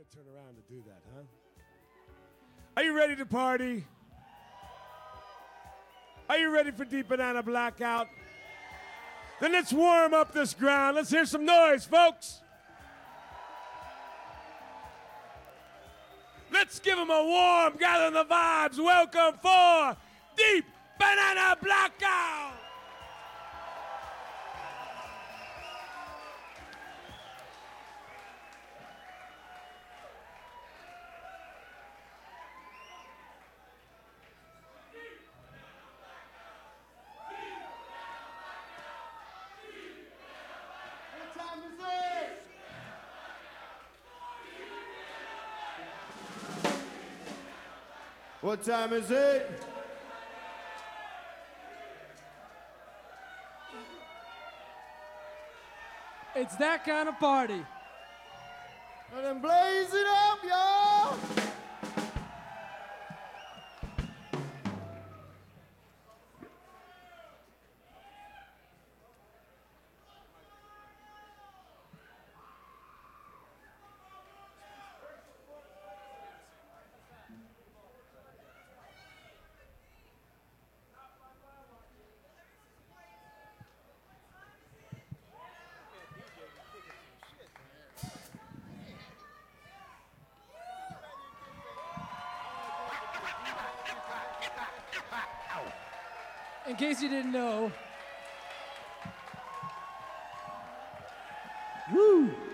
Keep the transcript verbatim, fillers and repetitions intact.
turn around to do that, huh? Are you ready to party? Are you ready for Deep Banana Blackout? Then let's warm up this ground. Let's hear some noise, folks. Let's give them a warm, gather the vibes. Welcome for Deep Banana Blackout. What time is it? It's that kind of party. And then blaze it up, y'all! In case you didn't know. Woo!